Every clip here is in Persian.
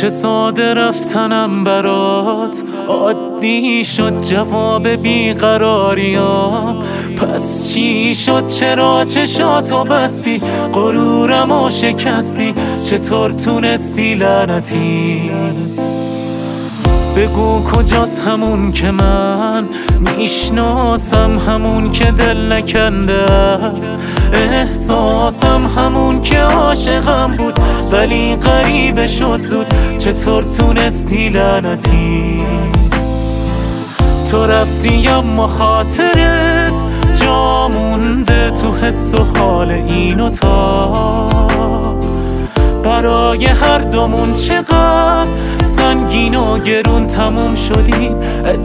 چه ساده رفتنم برات عادی شد، جواب بیقراریام پس چی شد؟ چرا چشاتو بستی؟ غرورمو شکستی؟ چطور تونستی لعنتی؟ بگو کجاست همون که من میشناسم، همون که دل نکنده است احساسم، همون که عاشقم بود ولی غریبه شد زود. چطور تونستی لعنتی؟ تو رفتی اما خاطرت جا مونده تو حس و حال این و تا، برای هر دومون چقدر سنگین و گرون تموم شدیم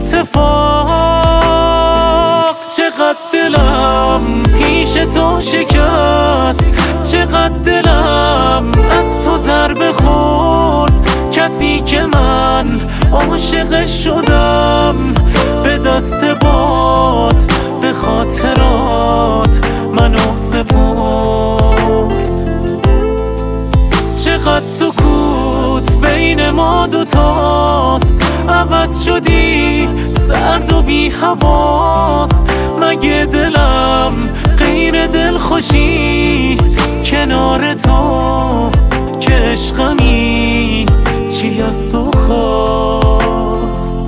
اتفاق. چقدر دلم پیش تو شکست، چقدر دلم از تو ضربه خورد، کسی که من عاشقش شدم به دست باد به خاطرات منو سپرد. چقدر سکوت بین ما دوتاست، عوض شدی سرد و بی حواس. مگه دلم غیر دل خوشی کنار تو که عشقمی چی از تو خواست؟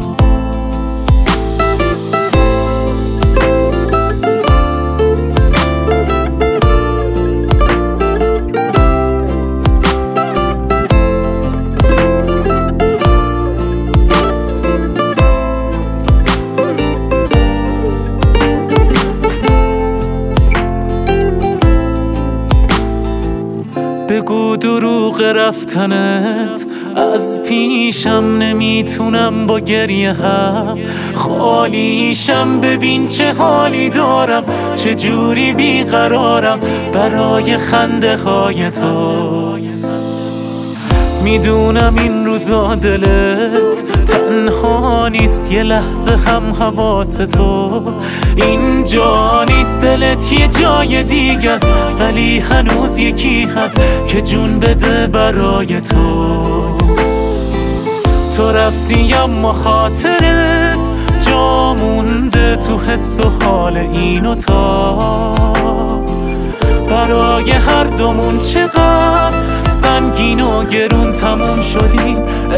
بگو دروغ رفتنت از پیشم، نمیتونم با گریه هم خالیشم. ببین چه حالی دارم، چه جوری بیقرارم برای خنده های تو. میدونم این روزا دلت تنها نیست، یه لحظه هم حواس تو اینجا نیست. دلت یه جای دیگه است ولی هنوز یکی هست که جون بده برای تو. تو رفتی اما خاطرت جا مونده تو حس و حال این و تا، برای هر دومون چقدر سنگین و گرون تموم شدیم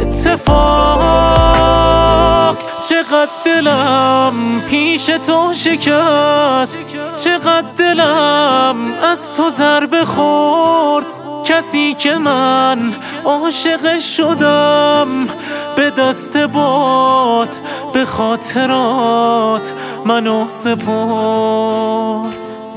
اتفاق. چقدر دلم پیش تو شکست، چقدر دلم از تو ضربه خورد، کسی که من عاشقش شدم به دست باد به خاطرات منو سپرد.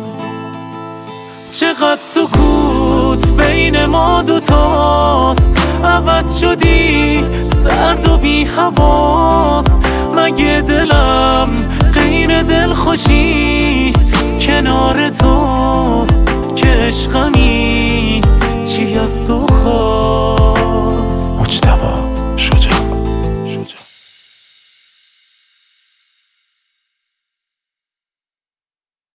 چقدر سکوت بین ما دوتاست، عوض شدی سرد و بی حواس. مگه دلم غیر دل خوشی کنار تو که عشقمی چی از تو خواست؟